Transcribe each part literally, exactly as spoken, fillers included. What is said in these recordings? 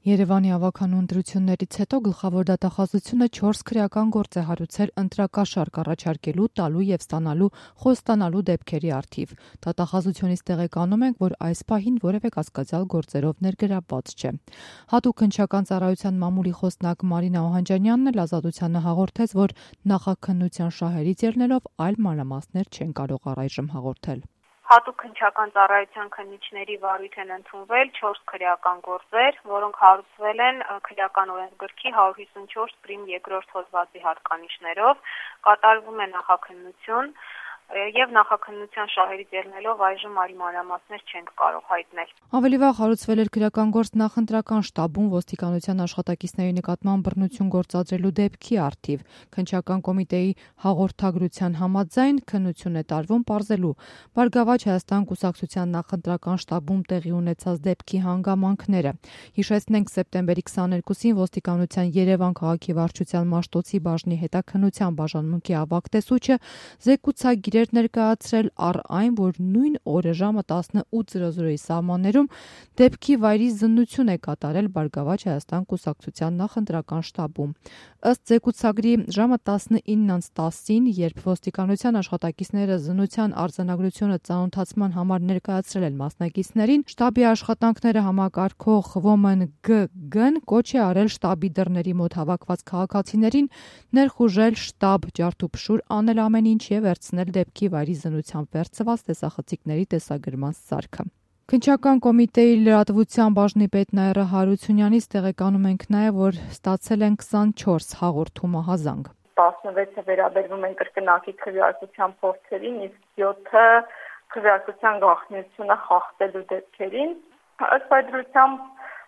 Երևանի ավագանու ընտրություններից հետո գլխավոր դատախազությունը չորս քրեական գործ է հարուցել ընտրակաշարք առաջարկելու, տալու և ստանալու, խոստանալու դեպքերի առթիվ։ Դատախազությունից տեղեկանում ենք, որ այս պահին որևէ կասկածյալ գործերով ներգրավված չէ։ Հատուկ քննչական ծառայության մամուլի խոսնակ Մարինա Օհանջանյանն էլ Ազատությանը հաղորդեց, որ նախաքննության շահերից ելնելով այլ մանրամասներ չեն կարող առայժմ հաղորդել։ Հատուկ քննչական ծառայության քննիչների վարույթ են ընդունվել չորս քրեական գործեր, որոնք հարուցվել են քրեական օրենսգրքի հարյուր հիսունչորս պրիմ երկրորդ հոդվածի հատկանիշներով, կատարվում է նախաքննություն եւ նախաքննության շահերից ելնելով այժմ այլ մանրամասներ չենք կարող հայտնել։ Ավելի վաղ հարուցվել էր քրեական գործ նախընտրական շտաբում ոստիկանության աշխատակիցների նկատմամբ բռնություն գործադրելու դեպքի առթիվ։ Քննչական կոմիտեի հաղորդագրության համաձայն քննություն է տարվում պարզելու Բարգավաճ Հայաստան կուսակցության նախընտրական շտաբում տեղի ունեցած դեպքի հանգամանքները։ Հիշեցնենք, սեպտեմբերի քսաներկուսին ոստիկանության Երևան քաղաքի վարչության Մաշտոցի բաժնի հետաքննության բաժանմունքի ավագ տեսուչը զեկուցագիր էր ներկայացրել առ այն, որ նույն օրը ժամը տասնութ զրո զրոյի սահմաններում դեպքի վայրի զննություն է կատարել Բարգավաճ Հայաստան կուսակցության նախընտրական շտաբում։ Ըստ զեկուցագրի ժամը տասնինը տասին, երբ ոստիկանության աշխատակիցները զննության արձանագրությունը ծանոթացման համար ներկայացրել են մասնակիցներին, շտաբի աշխատանքները համակարգող Women G G-ն կոչ է արել շտաբի դռների մոտ հավաքված քաղաքացիներին ներխուժել շտաբ, ջարդուփշուր անել ամեն ինչ եւ վերցնել դեպքի վայրի զննությամբ վերցված տեսախցիկների տեսագրման սարքը։ Քննչական կոմիտեի լրատվության բաժնի պետ Նաիրա Հարությունյանից տեղեկանում ենք նաև, որ ստացել են քսանչորս հաղորդումահազանգ։ տասնվեցը վերաբերվում են կրկնակի քվեարկության փորձերին, իսկ յոթը քվեարկության գաղտնիությունը խախտելու դեպքերին։ Ըստ այդրությամբ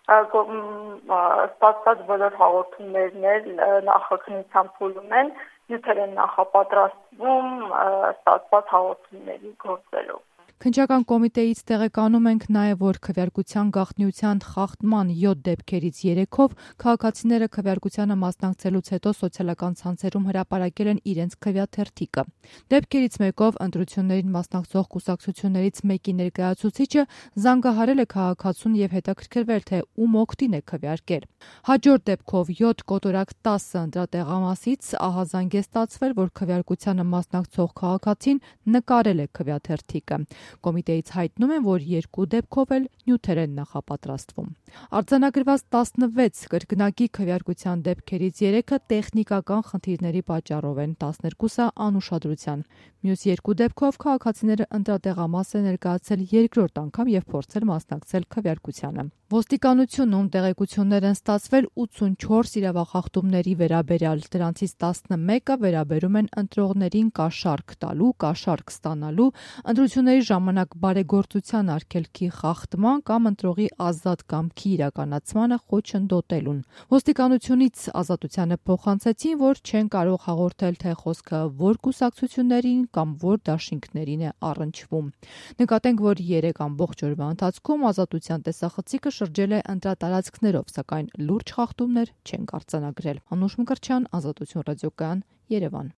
ստացված բոլոր հաղորդումներն էլ նախաքննության փուլում են, նյութեր են նախապատրաստվում ստացված հաղորդումների գործերով։ Քննչական կոմիտեից տեղեկանում ենք նաև, որ քվեարկության գաղտնիության խախտման յոթ դեպքերից երեքով քաղաքացիները քվեարկությանը մասնակցելուց հետո սոցիալական ցանցերում հրապարակել են իրենց քվեաթերթիկը։ Դեպքերից մեկով ընտրություններին մասնակցող կուսակցություններից մեկի ներկայացուցիչը զանգահարել է քաղաքացուն եւ հետաքրքրվել, թե ում օգտին է քվեարկել։ Հաջորդ դեպքով յոթ կոտորակ տասը ընտրատեղամասից ահազանգ է ստացվել, որ քվեարկությանը մասնակցող քաղաքացին նկարել է քվեաթերթիկը։ Կոմիտեից հայտնում են, որ երկու դեպքով էլ նյութեր են նախապատրաստվում։ Արձանագրված տասնվեց կրկնակի քվեարկության դեպքերից երեքը տեխնիկական խնդիրների պատճառով են, տասներկուսը անուշադրության։ Մյուս երկու դեպքով քաղաքացիները ընտրատեղամաս են ներկայացել երկրորդ անգամ եւ փորձել մասնակցել քվեարկությանը։ Ոստիկանությունում տեղեկություններ են ստացվել ութսունչորս իրավախախտումների վերաբերյալ, դրանցից տասնմեկը վերաբերում են ընտրողներին կաշառք տալու, կաշառք ստանալու, ընտրությունների ժամանակ բարեգործության արգելքի խախտման կամ ընտրողի ազատ կամքի իրականացմանը խոչընդոտելուն։ Ոստիկանությունից Ազատությանը փոխանցեցին, որ չեն կարող հաղորդել, թե խոսքը որ կուսակցություններին կամ որ դաշինքներին է առնչվում։ Նկատենք, որ երեք ամբողջ օրվա ընթացքում Ազատության տեսախցիկը շրջել է ընտրատարածքներով, սակայն լուրջ խախտումներ չեն արձանագրել։ Անուշ Մկրտչյան, Ազատություն ռադիոկայան, Երևան։